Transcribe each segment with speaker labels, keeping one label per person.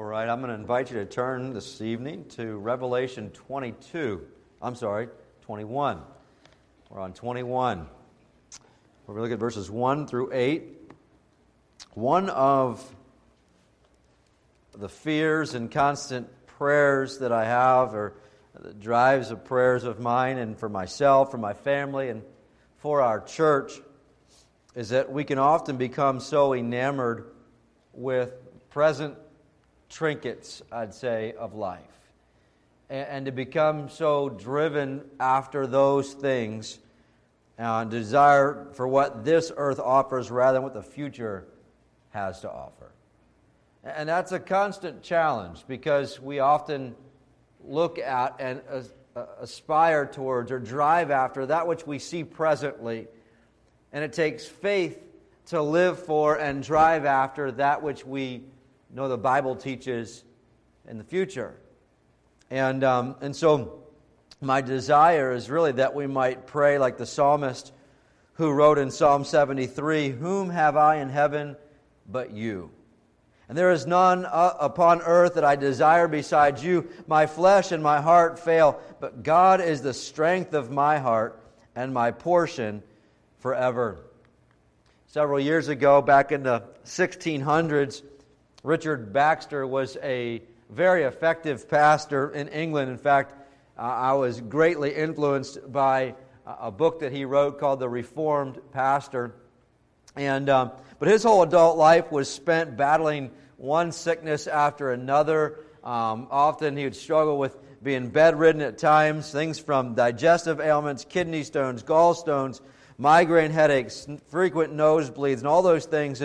Speaker 1: right, I'm going to invite you to turn this evening to Revelation 21. We're on 21. We're going to look at verses 1 through 8. One of the fears and constant prayers that I have, or the drives of prayers of mine and for myself, for my family, and for our church, is that we can often become so enamored with present trinkets, I'd say, of life. And to become so driven after those things, desire for what this earth offers rather than what the future has to offer. And that's a constant challenge, because we often look at and aspire towards or drive after that which we see presently. And it takes faith to live for and drive after that which we know the Bible teaches in the future. And so my desire is really that we might pray like the psalmist who wrote in Psalm 73, "Whom have I in heaven but you? And there is none upon earth that I desire besides you. My flesh and my heart fail, but God is the strength of my heart and my portion forever." Several years ago, back in the 1600s, Richard Baxter was a very effective pastor in England. In fact, I was greatly influenced by a book that he wrote called The Reformed Pastor. But his whole adult life was spent battling one sickness after another. Often he would struggle with being bedridden at times, things from digestive ailments, kidney stones, gallstones, migraine headaches, frequent nosebleeds, and all those things.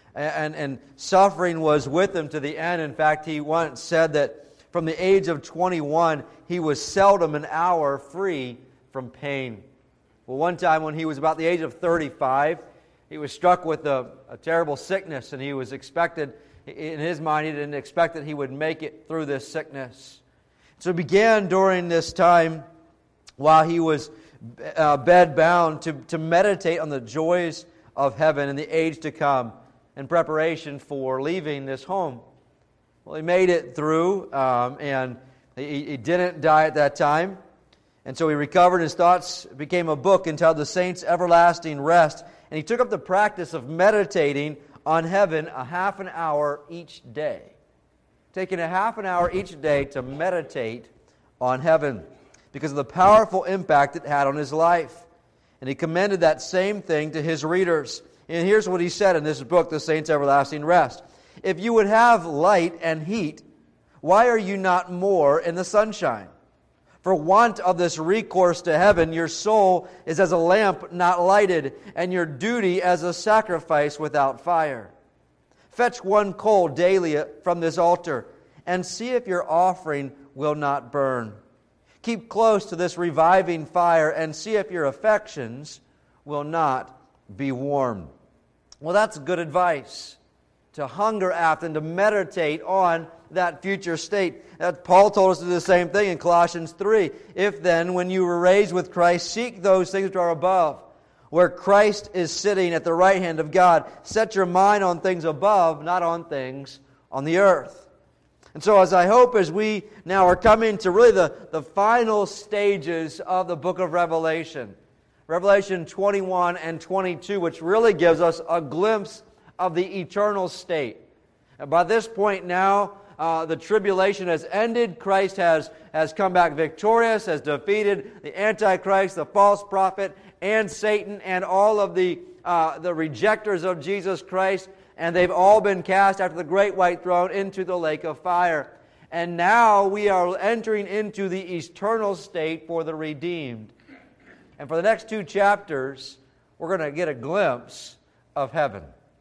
Speaker 1: And suffering was with him to the end. In fact, he once said that from the age of 21, he was seldom an hour free from pain. Well, one time when he was about the age of 35, he was struck with a terrible sickness, and he was expected, in his mind, he didn't expect that he would make it through this sickness. So it began during this time, while he was bedbound, to meditate on the joys of heaven and the age to come in preparation for leaving this home. Well, he made it through, and he didn't die at that time. And so he recovered. His thoughts became a book entitled The Saints' Everlasting Rest. And he took up the practice of meditating on heaven a half an hour each day. Taking a half an hour each day to meditate on heaven because of the powerful impact it had on his life. And he commended that same thing to his readers. And here's what he said in this book, The Saints' Everlasting Rest. "If you would have light and heat, why are you not more in the sunshine? For want of this recourse to heaven, your soul is as a lamp not lighted, and your duty as a sacrifice without fire. Fetch one coal daily from this altar, and see if your offering will not burn. Keep close to this reviving fire, and see if your affections will not be warm." Well, that's good advice, to hunger after and to meditate on that future state. Paul told us to do the same thing in Colossians 3. "If then, when you were raised with Christ, seek those things which are above, where Christ is sitting at the right hand of God. Set your mind on things above, not on things on the earth." And so as we now are coming to really the final stages of the book of Revelation, Revelation 21 and 22, which really gives us a glimpse of the eternal state. And by this point now, the tribulation has ended. Christ has come back victorious, has defeated the Antichrist, the false prophet, and Satan, and all of the rejectors of Jesus Christ. And they've all been cast after the great white throne into the lake of fire. And now we are entering into the eternal state for the redeemed. And for the next 2 chapters, we're going to get a glimpse of heaven.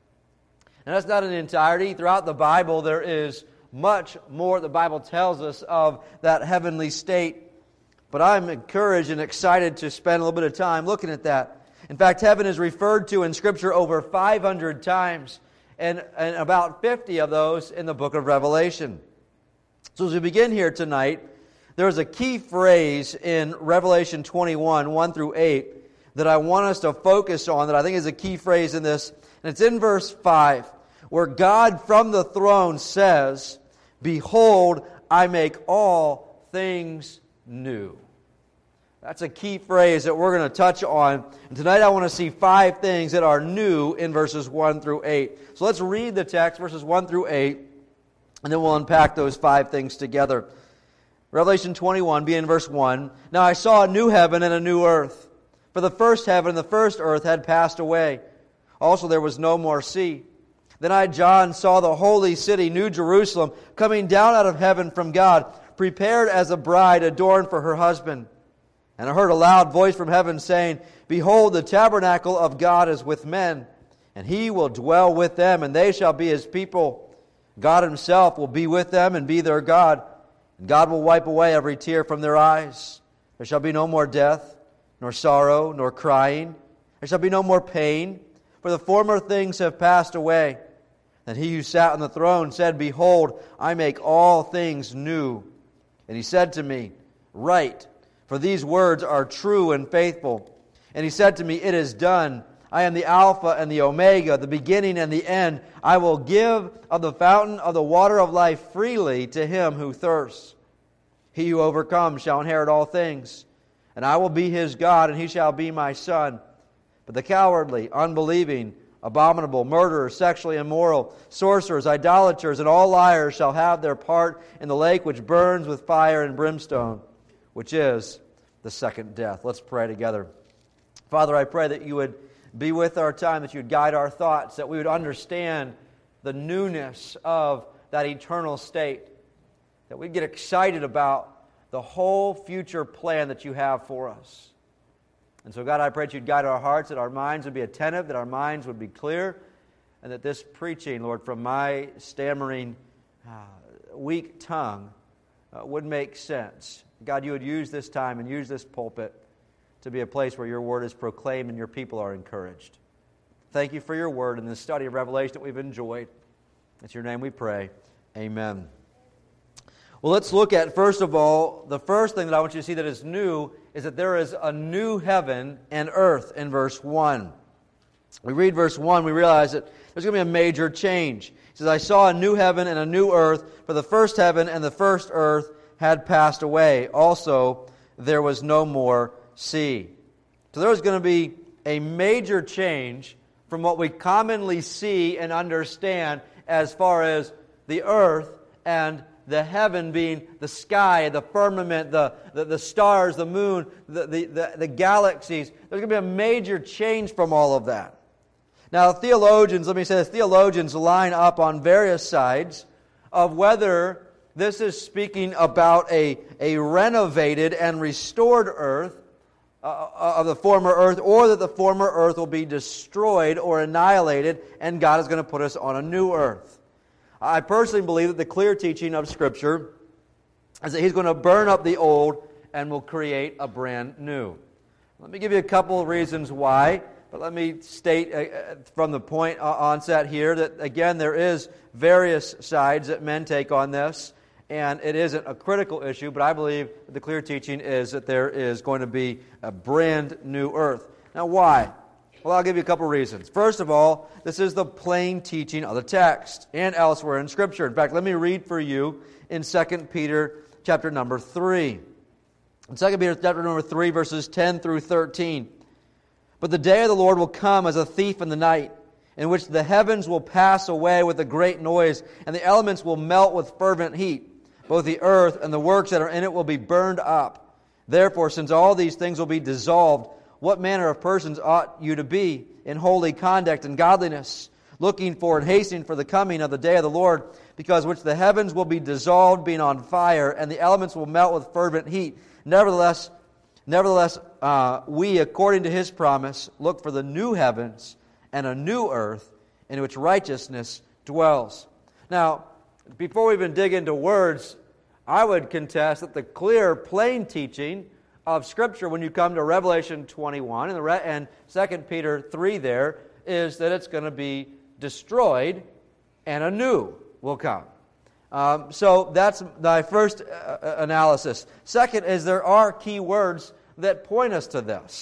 Speaker 1: And that's not in entirety. Throughout the Bible, there is much more the Bible tells us of that heavenly state. But I'm encouraged and excited to spend a little bit of time looking at that. In fact, heaven is referred to in Scripture over 500 times, and about 50 of those in the book of Revelation. So as we begin here tonight, there's a key phrase in Revelation 21, 1 through 8, that I want us to focus on, that I think is a key phrase in this. And it's in verse 5, where God from the throne says, Behold, I make all things new. That's a key phrase that we're going to touch on. And tonight I want to see 5 things that are new in verses 1 through 8. So let's read the text, verses 1 through 8, and then we'll unpack those 5 things together. Revelation 21, beginning in verse 1. Now I saw a new heaven and a new earth. For the first heaven and the first earth had passed away. Also there was no more sea. Then I, John, saw the holy city, New Jerusalem, coming down out of heaven from God, prepared as a bride adorned for her husband. And I heard a loud voice from heaven saying, Behold, the tabernacle of God is with men, and He will dwell with them, and they shall be His people. God Himself will be with them and be their God. And God will wipe away every tear from their eyes. There shall be no more death, nor sorrow, nor crying. There shall be no more pain, for the former things have passed away. Then He who sat on the throne said, Behold, I make all things new. And He said to me, Write, for these words are true and faithful. And He said to me, It is done. I am the Alpha and the Omega, the beginning and the end. I will give of the fountain of the water of life freely to him who thirsts. He who overcomes shall inherit all things. And I will be his God, and he shall be my son. But the cowardly, unbelieving, abominable, murderers, sexually immoral, sorcerers, idolaters, and all liars shall have their part in the lake which burns with fire and brimstone, which is the second death. Let's pray together. Father, I pray that You would be with our time, that You would guide our thoughts, that we would understand the newness of that eternal state, that we'd get excited about the whole future plan that You have for us. And so, God, I pray that You'd guide our hearts, that our minds would be attentive, that our minds would be clear, and that this preaching, Lord, from my stammering, weak tongue would make sense. God, You would use this time and use this pulpit to be a place where Your word is proclaimed and Your people are encouraged. Thank You for Your word and the study of Revelation that we've enjoyed. It's Your name we pray. Amen. Well, let's look at, first of all, the first thing that I want you to see that is new is that there is a new heaven and earth in verse 1. We read verse 1, we realize that there's going to be a major change. It says, I saw a new heaven and a new earth, for the first heaven and the first earth had passed away. Also, there was no more sea. So there was going to be a major change from what we commonly see and understand as far as the earth and the heaven being the sky, the firmament, the stars, the moon, the galaxies. There's going to be a major change from all of that. Now, theologians, let me say this, theologians line up on various sides of whether this is speaking about a renovated and restored earth of the former earth, or that the former earth will be destroyed or annihilated, and God is going to put us on a new earth. I personally believe that the clear teaching of Scripture is that He's going to burn up the old and will create a brand new. Let me give you a couple of reasons why, but let me state from the point onset here that, again, there is various sides that men take on this, and it isn't a critical issue, but I believe the clear teaching is that there is going to be a brand new earth. Now, why? Well, I'll give you a couple reasons. First of all, this is the plain teaching of the text and elsewhere in Scripture. In fact, let me read for you in 2 Peter chapter number 3. In 2 Peter chapter number 3, verses 10 through 13. But the day of the Lord will come as a thief in the night, in which the heavens will pass away with a great noise, and the elements will melt with fervent heat. Both the earth and the works that are in it will be burned up. Therefore, since all these things will be dissolved, what manner of persons ought you to be in holy conduct and godliness, looking for and hastening for the coming of the day of the Lord, because which the heavens will be dissolved, being on fire, and the elements will melt with fervent heat. Nevertheless, we, according to His promise, look for the new heavens and a new earth in which righteousness dwells. Now, before we even dig into words, I would contest that the clear, plain teaching of Scripture when you come to Revelation 21 and 2 Peter 3 there is that it's going to be destroyed and a new will come. So that's my first analysis. Second is there are key words that point us to this.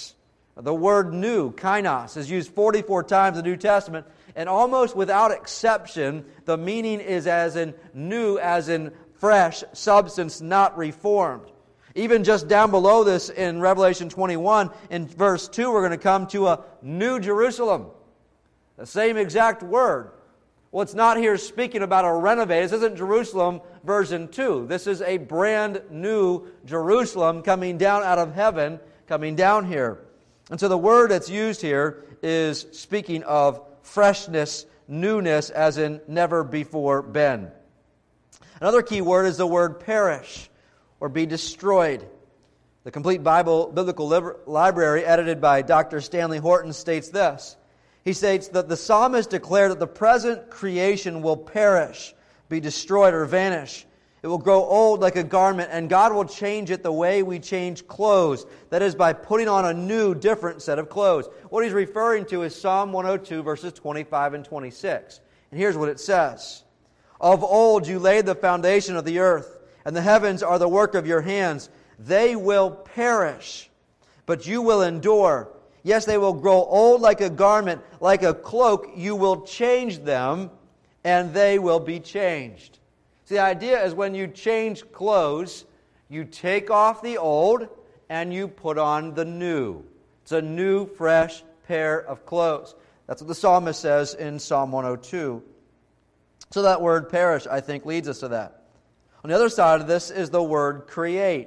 Speaker 1: The word new, kainos, is used 44 times in the New Testament, and almost without exception, the meaning is as in new, as in fresh substance, not reformed. Even just down below this in Revelation 21, in verse 2, we're going to come to a new Jerusalem. The same exact word. Well, it's not here speaking about a renovated. This isn't Jerusalem version 2. This is a brand new Jerusalem coming down out of heaven, coming down here. And so the word that's used here is speaking of freshness, newness, as in never before been. Another key word is the word perish, or be destroyed. The Complete Biblical Library, edited by Dr. Stanley Horton, states this. He states that the psalmist declared that the present creation will perish, be destroyed, or vanish. It will grow old like a garment, and God will change it the way we change clothes. That is, by putting on a new, different set of clothes. What he's referring to is Psalm 102, verses 25 and 26. And here's what it says. Of old you laid the foundation of the earth, and the heavens are the work of your hands. They will perish, but you will endure. Yes, they will grow old like a garment, like a cloak. You will change them, and they will be changed. See, the idea is when you change clothes, you take off the old, and you put on the new. It's a new, fresh pair of clothes. That's what the psalmist says in Psalm 102. So that word perish, I think, leads us to that. On the other side of this is the word create.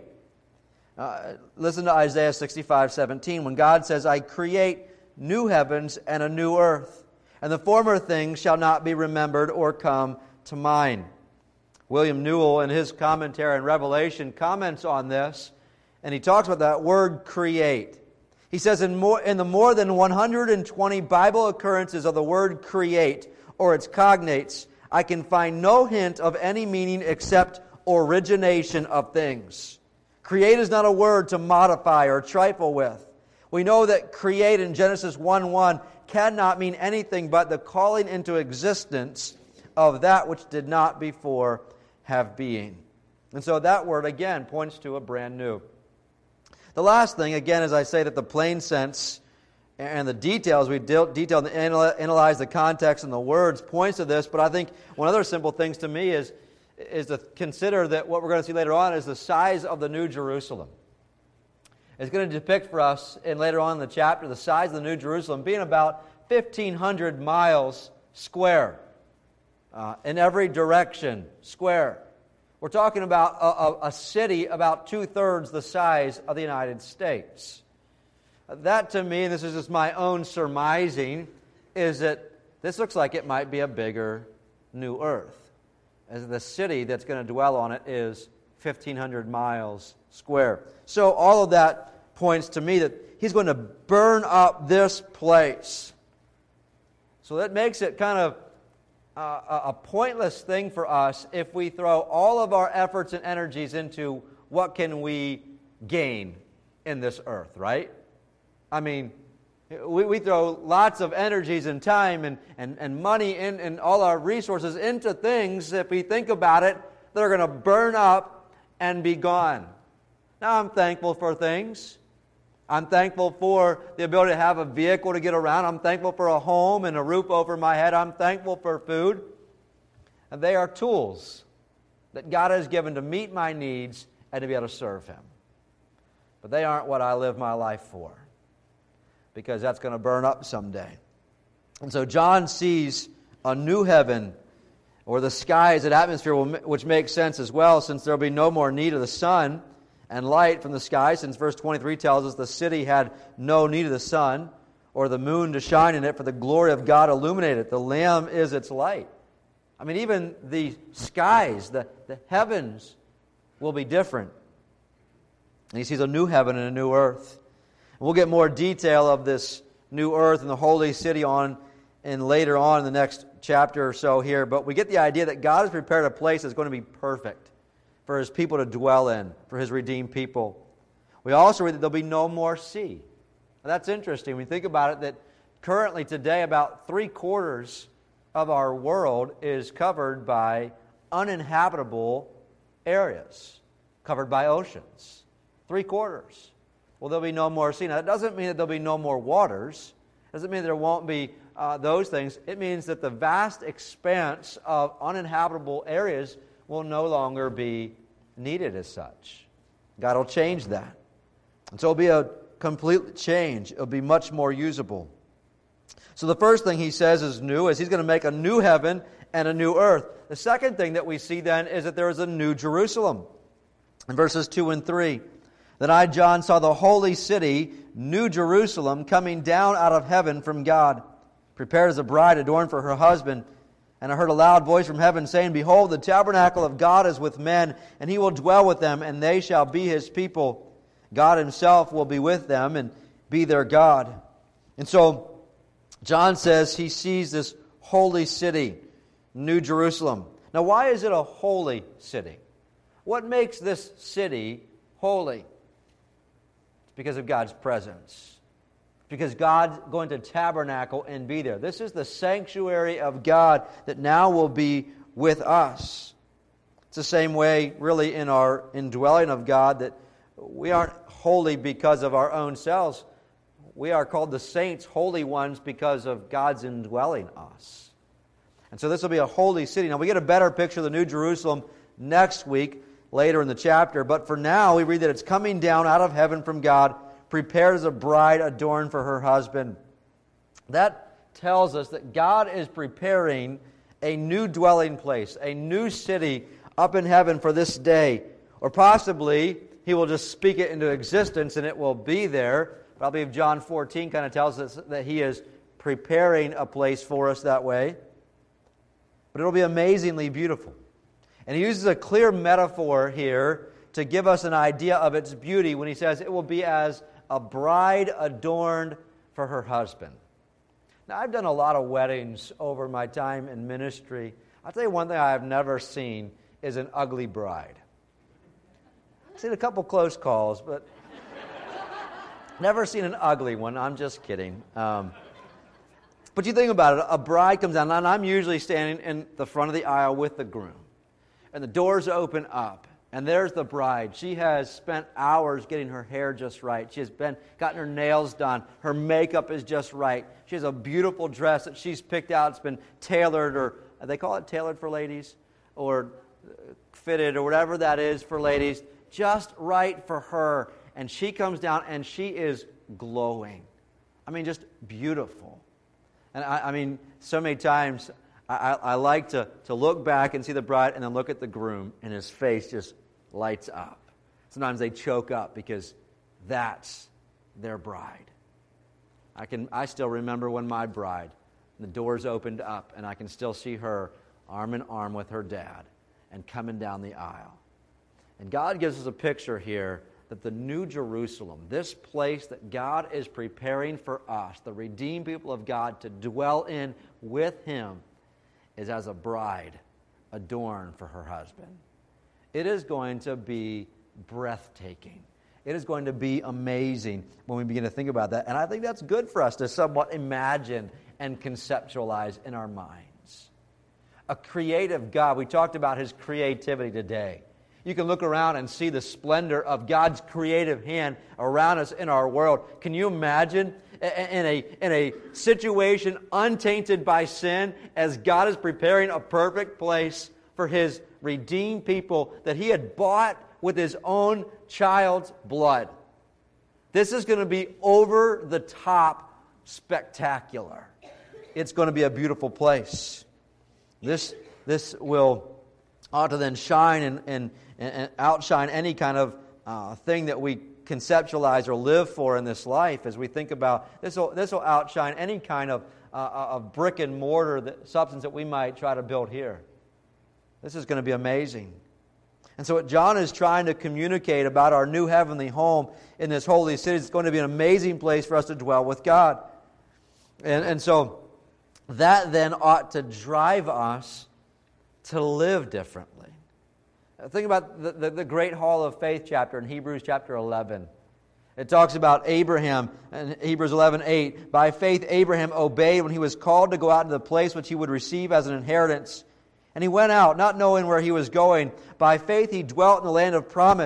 Speaker 1: Listen to Isaiah 65:17, when God says, I create new heavens and a new earth, and the former things shall not be remembered or come to mind. William Newell, in his commentary on Revelation, comments on this, and he talks about that word create. He says, in the more than 120 Bible occurrences of the word create, or its cognates, I can find no hint of any meaning except origination of things. Create is not a word to modify or trifle with. We know that create in Genesis 1:1 cannot mean anything but the calling into existence of that which did not before have being. And so that word, again, points to a brand new. The last thing, again, as I say, that the plain sense and the details, we detail and analyze the context and the words, points to this, but I think one other simple things to me is to consider that what we're going to see later on is the size of the New Jerusalem. It's going to depict for us, and later on in the chapter, the size of the New Jerusalem being about 1,500 miles square, in every direction, square. We're talking about a city about 2/3 the size of the United States. That to me, and this is just my own surmising, is that this looks like it might be a bigger new earth, as the city that's going to dwell on it is 1,500 miles square. So all of that points to me that he's going to burn up this place. So that makes it kind of a pointless thing for us if we throw all of our efforts and energies into what can we gain in this earth, right? I mean, we throw lots of energies and time and money and all our resources into things, if we think about it, that are going to burn up and be gone. Now, I'm thankful for things. I'm thankful for the ability to have a vehicle to get around. I'm thankful for a home and a roof over my head. I'm thankful for food. And they are tools that God has given to meet my needs and to be able to serve Him. But they aren't what I live my life for, because that's going to burn up someday. And so John sees a new heaven, or the sky as an atmosphere, which makes sense as well, since there will be no more need of the sun and light from the sky, since verse 23 tells us the city had no need of the sun or the moon to shine in it, for the glory of God illuminated it. The Lamb is its light. I mean, even the skies, the heavens will be different. And he sees a new heaven and a new earth. We'll get more detail of this new earth and the holy city later on in the next chapter or so here. But we get the idea that God has prepared a place that's going to be perfect for His people to dwell in, for His redeemed people. We also read that there'll be no more sea. Now, that's interesting. When you think about it, that currently today about 3/4 of our world is covered by uninhabitable areas, covered by oceans. 3/4. Well, there'll be no more sea. Now, that doesn't mean that there'll be no more waters. It doesn't mean there won't be those things. It means that the vast expanse of uninhabitable areas will no longer be needed as such. God will change that. And so it'll be a complete change. It'll be much more usable. So the first thing he says is new, is he's going to make a new heaven and a new earth. The second thing that we see then is that there is a new Jerusalem. In verses 2 and 3, "Then I, John, saw the holy city, New Jerusalem, coming down out of heaven from God, prepared as a bride adorned for her husband. And I heard a loud voice from heaven saying, Behold, the tabernacle of God is with men, and he will dwell with them, and they shall be his people. God himself will be with them and be their God." And so John says he sees this holy city, New Jerusalem. Now, why is it a holy city? What makes this city holy? It's because of God's presence. Because God's going to tabernacle and be there. This is the sanctuary of God that now will be with us. It's the same way, really, in our indwelling of God, that we aren't holy because of our own selves. We are called the saints, holy ones, because of God's indwelling us. And so this will be a holy city. Now, we get a better picture of the New Jerusalem next week, later in the chapter. But for now, we read that it's coming down out of heaven from God, prepared as a bride adorned for her husband. That tells us that God is preparing a new dwelling place, a new city up in heaven for this day. Or possibly, he will just speak it into existence and it will be there. But I believe John 14 kind of tells us that he is preparing a place for us that way. But it'll be amazingly beautiful. And he uses a clear metaphor here to give us an idea of its beauty when he says it will be as a bride adorned for her husband. Now, I've done a lot of weddings over my time in ministry. I'll tell you one thing I have never seen is an ugly bride. I've seen a couple close calls, but never seen an ugly one. I'm just kidding. But you think about it, a bride comes down, and I'm usually standing in the front of the aisle with the groom. And the doors open up, and there's the bride. She has spent hours getting her hair just right. She has gotten her nails done. Her makeup is just right. She has a beautiful dress that she's picked out. It's been tailored, or they call it tailored for ladies, or fitted, or whatever that is for ladies. Just right for her. And she comes down, and she is glowing. I mean, just beautiful. And I mean, so many times I like to look back and see the bride and then look at the groom, and his face just lights up. Sometimes they choke up because that's their bride. I still remember when my bride, the doors opened up, and I can still see her arm in arm with her dad and coming down the aisle. And God gives us a picture here that the New Jerusalem, this place that God is preparing for us, the redeemed people of God, to dwell in with him, is as a bride adorned for her husband. It is going to be breathtaking. It is going to be amazing when we begin to think about that. And I think that's good for us to somewhat imagine and conceptualize in our minds. A creative God. We talked about his creativity today. You can look around and see the splendor of God's creative hand around us in our world. Can you imagine in a situation untainted by sin, as God is preparing a perfect place for his redeemed people that he had bought with his own child's blood? This is going to be over the top spectacular. It's going to be a beautiful place. This will ought to then shine and outshine any kind of thing that we conceptualize or live for in this life. As we think about this will outshine any kind of brick and mortar substance that we might try to build here. This is going to be amazing. And so what John is trying to communicate about our new heavenly home in this holy city, it's going to be an amazing place for us to dwell with God. And so that then ought to drive us to live differently. Think about the great hall of faith chapter in Hebrews chapter 11. It talks about Abraham in Hebrews 11:8. By faith Abraham obeyed when he was called to go out to the place which he would receive as an inheritance. And he went out, not knowing where he was going. By faith he dwelt in the land of promise,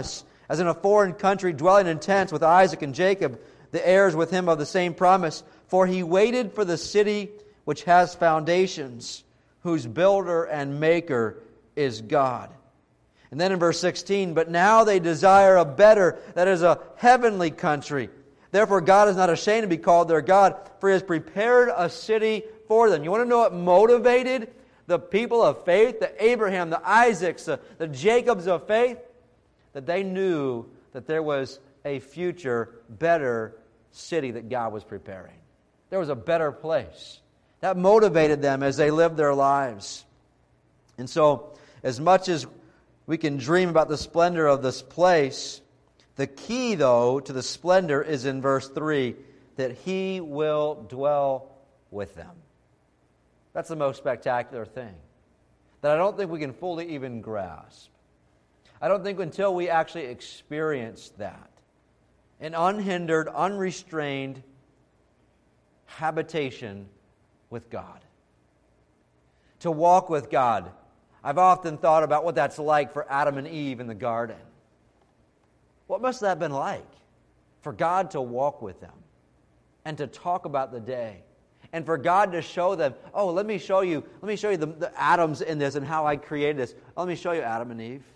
Speaker 1: as in a foreign country, dwelling in tents with Isaac and Jacob, the heirs with him of the same promise. For he waited for the city which has foundations, whose builder and maker is God. And then in verse 16, but now they desire a better, that is a heavenly country. Therefore God is not ashamed to be called their God, for he has prepared a city for them. You want to know what motivated the people of faith, the Abraham, the Isaacs, the Jacobs of faith? That they knew that there was a future, better city that God was preparing. There was a better place. That motivated them as they lived their lives. And so, as much as we can dream about the splendor of this place, the key, though, to the splendor is in verse 3, that He will dwell with them. That's the most spectacular thing that I don't think we can fully even grasp. I don't think until we actually experience that, an unhindered, unrestrained habitation with God. To walk with God. I've often thought about what that's like for Adam and Eve in the garden. What must that have been like for God to walk with them and to talk about the day and for God to show them, oh, let me show you the atoms in this and how I created this. Let me show you Adam and Eve.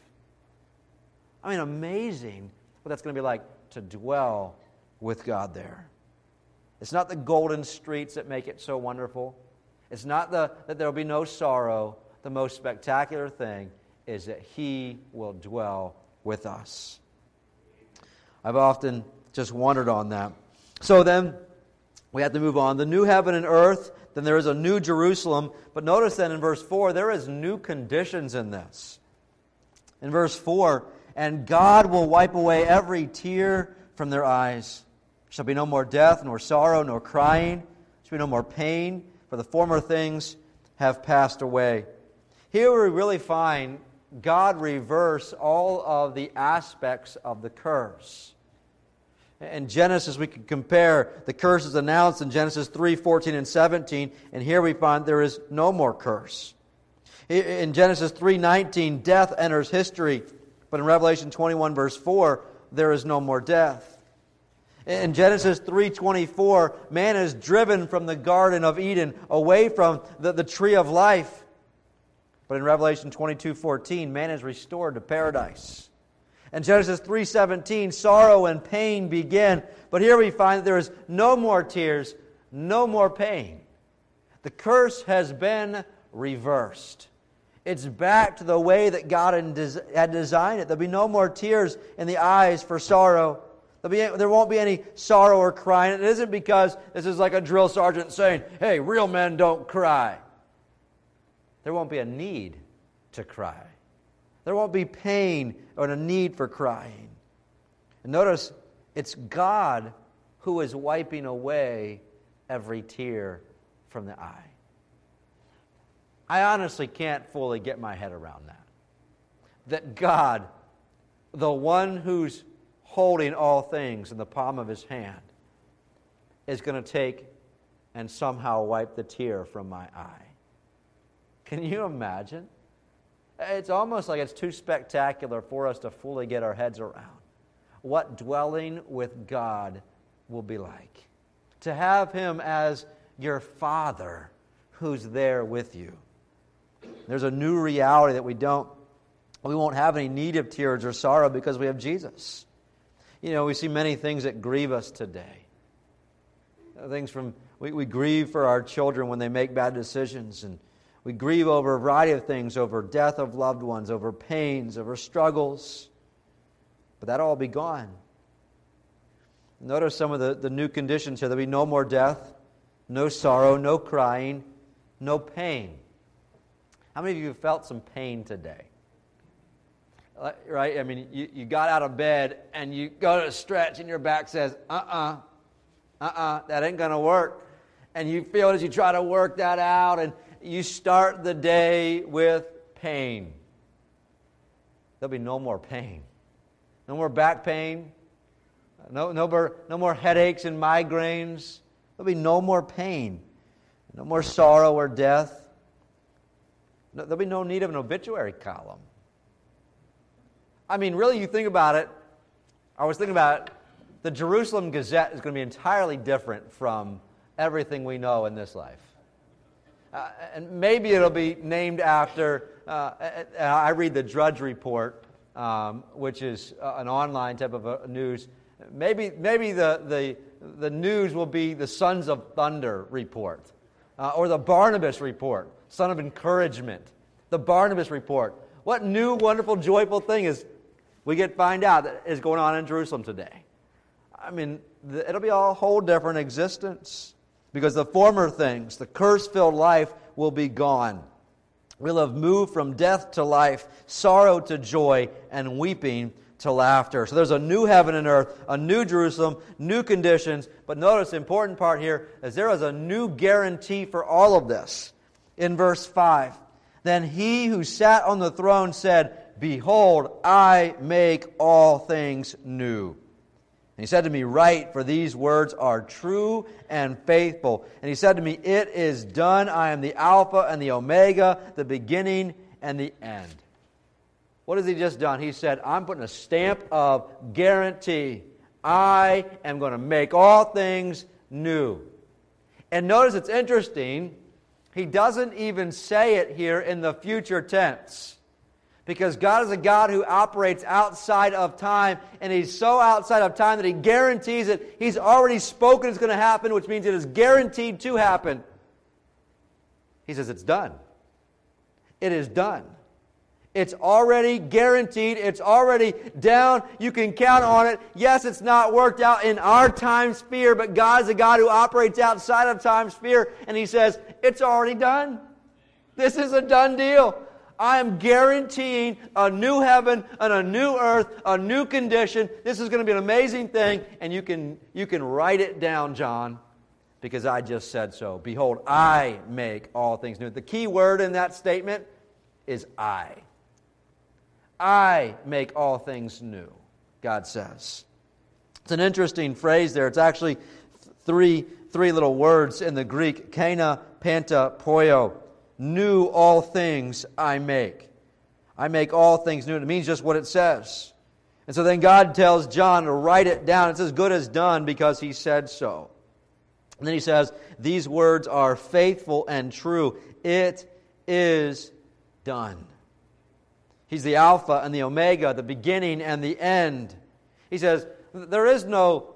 Speaker 1: I mean, amazing what that's going to be like to dwell with God there. It's not the golden streets that make it so wonderful. It's not that there will be no sorrow. The most spectacular thing is that He will dwell with us. I've often just wondered on that. So then, we have to move on. The new heaven and earth, then there is a new Jerusalem. But notice then in verse 4, there is new conditions in this. In verse 4, and God will wipe away every tear from their eyes. There shall be no more death, nor sorrow, nor crying. There shall be no more pain, for the former things have passed away. Here we really find God reverse all of the aspects of the curse. In Genesis, we can compare the curses announced in Genesis 3, 14, and 17, and here we find there is no more curse. In Genesis 3:19, death enters history, but in Revelation 21, verse 4, there is no more death. In Genesis 3:24, man is driven from the Garden of Eden, away from the tree of life. But in Revelation 22:14, man is restored to paradise. In Genesis 3:17, sorrow and pain begin. But here we find that there is no more tears, no more pain. The curse has been reversed. It's back to the way that God had designed it. There'll be no more tears in the eyes for sorrow. There won't be any sorrow or crying. It isn't because this is like a drill sergeant saying, hey, real men don't cry. There won't be a need to cry. There won't be pain or a need for crying. And notice, it's God who is wiping away every tear from the eye. I honestly can't fully get my head around that. That God, the one who's holding all things in the palm of His hand, is going to take and somehow wipe the tear from my eye. Can you imagine? It's almost like it's too spectacular for us to fully get our heads around what dwelling with God will be like. To have Him as your Father who's there with you. There's a new reality that we won't have any need of tears or sorrow because we have Jesus. You know, we see many things that grieve us today. Things from, we grieve for our children when they make bad decisions, and we grieve over a variety of things, over death of loved ones, over pains, over struggles. But that'll all be gone. Notice some of the new conditions here. There'll be no more death, no sorrow, no crying, no pain. How many of you have felt some pain today? Right? I mean, you got out of bed and you go to stretch and your back says, that ain't going to work. And you feel it as you try to work that out, and you start the day with pain. There'll be no more pain. No more back pain. No more headaches and migraines. There'll be no more pain. No more sorrow or death. There'll be no need of an obituary column. I mean, really, you think about it, I was thinking about the Jerusalem Gazette is going to be entirely different from everything we know in this life. And maybe it'll be named after, I read the Drudge Report, which is an online type of news. Maybe the news will be the Sons of Thunder Report, or the Barnabas Report, Son of Encouragement, the Barnabas Report. What new, wonderful, joyful thing is we get find out that is going on in Jerusalem today? I mean, it'll be a whole different existence, because the former things, the curse-filled life, will be gone. We'll have moved from death to life, sorrow to joy, and weeping to laughter. So there's a new heaven and earth, a new Jerusalem, new conditions. But notice the important part here is there is a new guarantee for all of this. In verse 5, then he who sat on the throne said, "Behold, I make all things new." And he said to me, "Write, for these words are true and faithful." And he said to me, "It is done. I am the Alpha and the Omega, the beginning and the end." What has he just done? He said, I'm putting a stamp of guarantee. I am going to make all things new. And notice it's interesting, he doesn't even say it here in the future tense. Because God is a God who operates outside of time, and He's so outside of time that He guarantees it. He's already spoken it's going to happen, which means it is guaranteed to happen. He says it's done. It is done. It's already guaranteed. It's already down. You can count on it. Yes, it's not worked out in our time sphere, but God is a God who operates outside of time sphere, and He says, it's already done. This is a done deal. I am guaranteeing a new heaven and a new earth, a new condition. This is going to be an amazing thing, and you can write it down, John, because I just said so. Behold, I make all things new. The key word in that statement is I. I make all things new, God says. It's an interesting phrase there. It's actually three little words in the Greek. Kena, panta, poio. New all things I make. I make all things new. It means just what it says. And so then God tells John to write it down. It's as good as done because He said so. And then He says, these words are faithful and true. It is done. He's the Alpha and the Omega, the beginning and the end. He says, there is no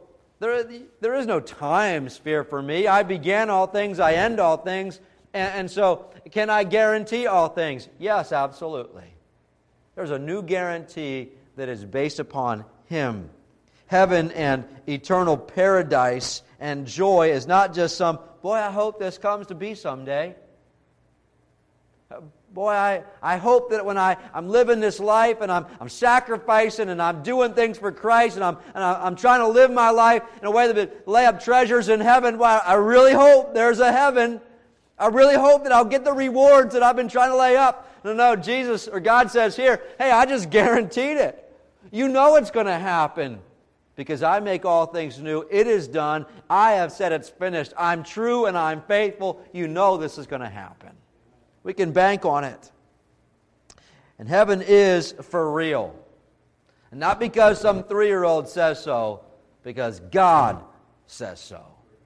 Speaker 1: time sphere for me. I began all things, I end all things. And so, can I guarantee all things? Yes, absolutely. There's a new guarantee that is based upon Him. Heaven and eternal paradise and joy is not just some, boy, I hope this comes to be someday. Boy, I hope that when I'm living this life and I'm sacrificing and I'm doing things for Christ and I'm trying to live my life in a way that would lay up treasures in heaven, well, I really hope there's a heaven. I really hope that I'll get the rewards that I've been trying to lay up. No, Jesus or God says here, hey, I just guaranteed it. You know it's going to happen because I make all things new. It is done. I have said it's finished. I'm true and I'm faithful. You know this is going to happen. We can bank on it. And heaven is for real. And not because some 3-year-old says so, because God says so.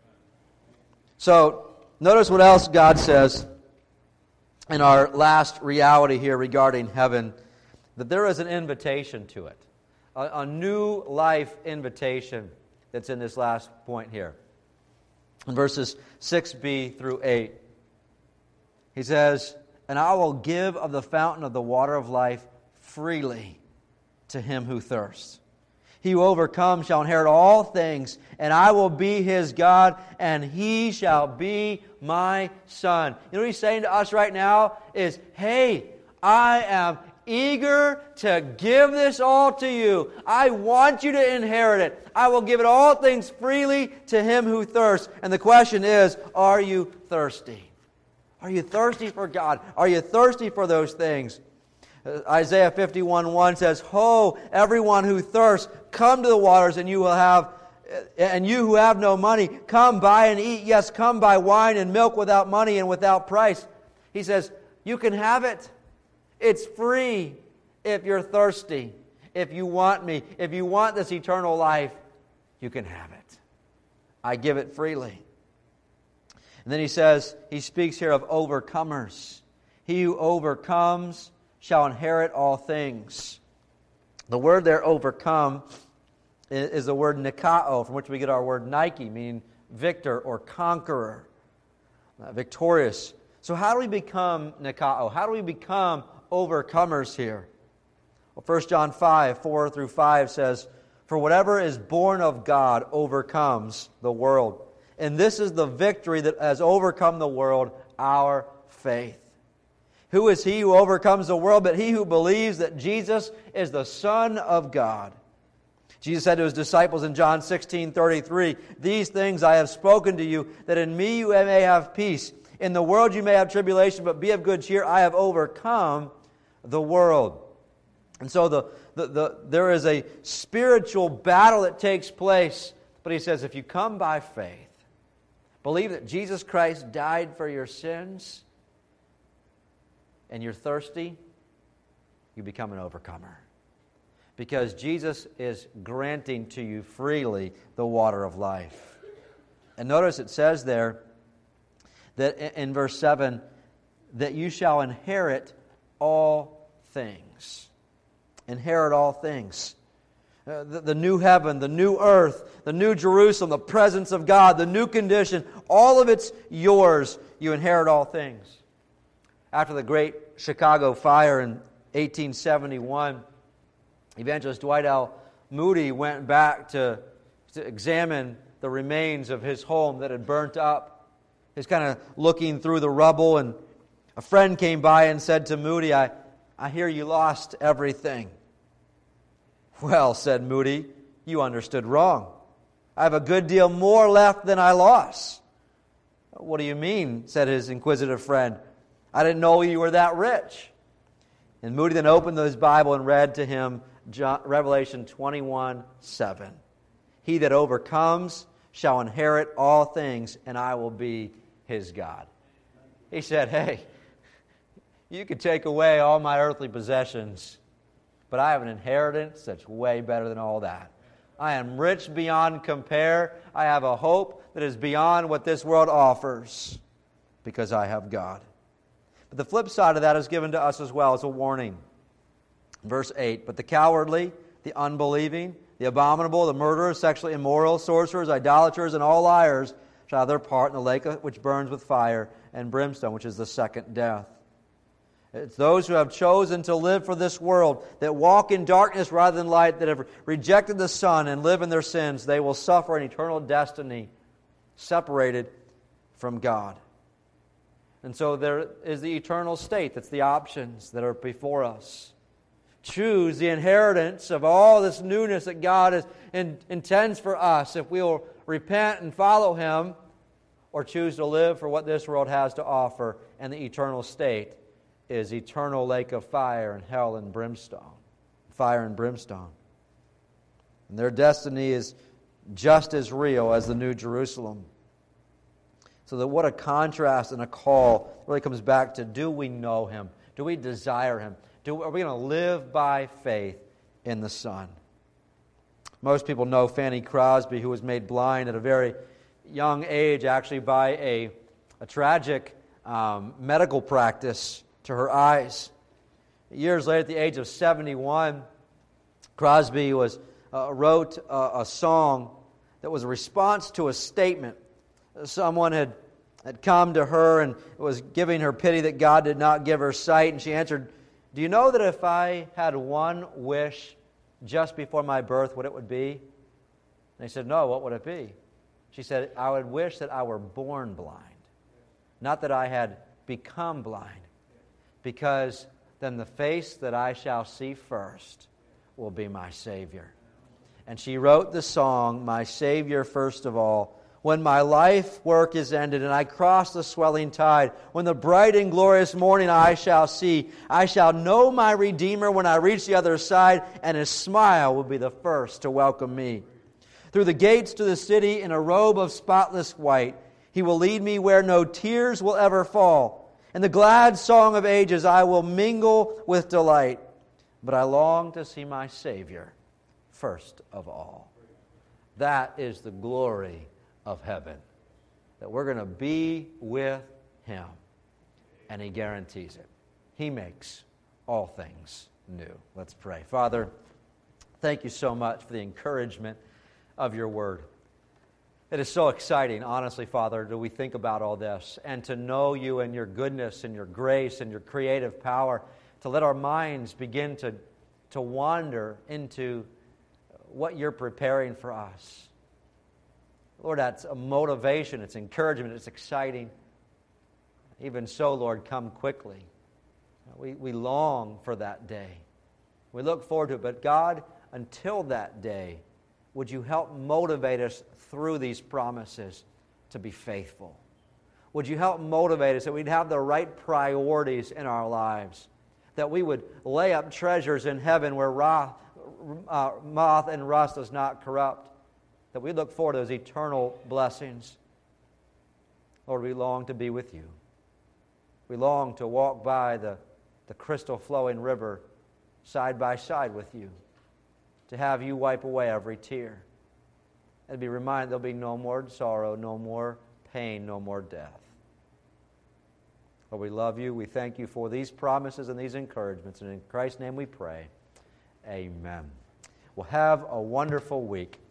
Speaker 1: So, notice what else God says in our last reality here regarding heaven, that there is an invitation to it, a new life invitation that's in this last point here. In verses 6b through 8, He says, and I will give of the fountain of the water of life freely to him who thirsts. He who overcomes shall inherit all things, and I will be his God, and he shall be my son. You know what He's saying to us right now is, hey, I am eager to give this all to you. I want you to inherit it. I will give it all things freely to him who thirsts. And the question is, are you thirsty? Are you thirsty for God? Are you thirsty for those things? Isaiah 51:1 says, Ho, everyone who thirsts, come to the waters, and you who have no money, come buy and eat. Yes, come buy wine and milk without money and without price. He says, you can have it. It's free if you're thirsty. If you want me, if you want this eternal life, you can have it. I give it freely. And then he speaks here of overcomers. He who overcomes shall inherit all things. The word there, overcome, is the word nikao, from which we get our word Nike, meaning victor or conqueror, victorious. So how do we become nikao? How do we become overcomers here? Well, 1 John 5, 4 through 5 says, "For whatever is born of God overcomes the world. And this is the victory that has overcome the world, our faith. Who is he who overcomes the world but he who believes that Jesus is the Son of God?" Jesus said to his disciples in John 16:33, "These things I have spoken to you, that in me you may have peace. In the world you may have tribulation, but be of good cheer. I have overcome the world." And so there is a spiritual battle that takes place. But he says, if you come by faith, believe that Jesus Christ died for your sins, and you're thirsty, you become an overcomer. Because Jesus is granting to you freely the water of life. And notice it says there that in verse 7, that you shall inherit all things. Inherit all things. The new heaven, the new earth, the new Jerusalem, the presence of God, the new condition, all of it's yours. You inherit all things. After the great Chicago fire in 1871, evangelist Dwight L. Moody went back to examine the remains of his home that had burnt up. He was kind of looking through the rubble, and a friend came by and said to Moody, I hear you lost everything. "Well," said Moody, "you understood wrong. I have a good deal more left than I lost." "What do you mean?" said his inquisitive friend. "I didn't know you were that rich." And Moody then opened his Bible and read to him Revelation 21:7. "He that overcomes shall inherit all things, and I will be his God." He said, hey, you could take away all my earthly possessions, but I have an inheritance that's way better than all that. I am rich beyond compare. I have a hope that is beyond what this world offers because I have God. But the flip side of that is given to us as well as a warning. Verse 8, "But the cowardly, the unbelieving, the abominable, the murderers, sexually immoral, sorcerers, idolaters, and all liars shall have their part in the lake which burns with fire and brimstone, which is the second death." It's those who have chosen to live for this world, that walk in darkness rather than light, that have rejected the Son and live in their sins. They will suffer an eternal destiny separated from God. And so there is the eternal state. That's the options that are before us. Choose the inheritance of all this newness that God intends for us if we will repent and follow Him, or choose to live for what this world has to offer, and the eternal state is eternal lake of fire and hell and brimstone. Fire and brimstone. And their destiny is just as real as the New Jerusalem. So that what a contrast and a call really comes back to, do we know Him? Do we desire Him? Are we going to live by faith in the Son? Most people know Fanny Crosby, who was made blind at a very young age, actually by a tragic medical practice to her eyes. Years later, at the age of 71, Crosby wrote a song that was a response to a statement. Someone had come to her and was giving her pity that God did not give her sight, and she answered, "Do you know that if I had one wish just before my birth, what it would be?" And they said, "No, what would it be?" She said, "I would wish that I were born blind, not that I had become blind. Because then the face that I shall see first will be my Savior." And she wrote the song, "My Savior First of All. When my life work is ended and I cross the swelling tide, when the bright and glorious morning I shall see, I shall know my Redeemer when I reach the other side, and His smile will be the first to welcome me. Through the gates to the city in a robe of spotless white, He will lead me where no tears will ever fall. In the glad song of ages I will mingle with delight. but I long to see my Savior first of all. That is the glory of heaven, that we're going to be with Him, and He guarantees it. He makes all things new. Let's pray. Father, thank you so much for the encouragement of your word. It is so exciting, honestly, Father, do we think about all this and to know you and your goodness and your grace and your creative power, to let our minds begin to wander into what you're preparing for us. Lord, that's a motivation, it's encouragement, it's exciting. Even so, Lord, come quickly. We long for that day. We look forward to it. But God, until that day, would you help motivate us through these promises to be faithful? Would you help motivate us that we'd have the right priorities in our lives, that we would lay up treasures in heaven where moth and rust does not corrupt, that we look forward to those eternal blessings. Lord, we long to be with you. We long to walk by the crystal flowing river side by side with you, to have you wipe away every tear, and be reminded there'll be no more sorrow, no more pain, no more death. Lord, we love you. We thank you for these promises and these encouragements, and in Christ's name we pray. Amen. Well, have a wonderful week.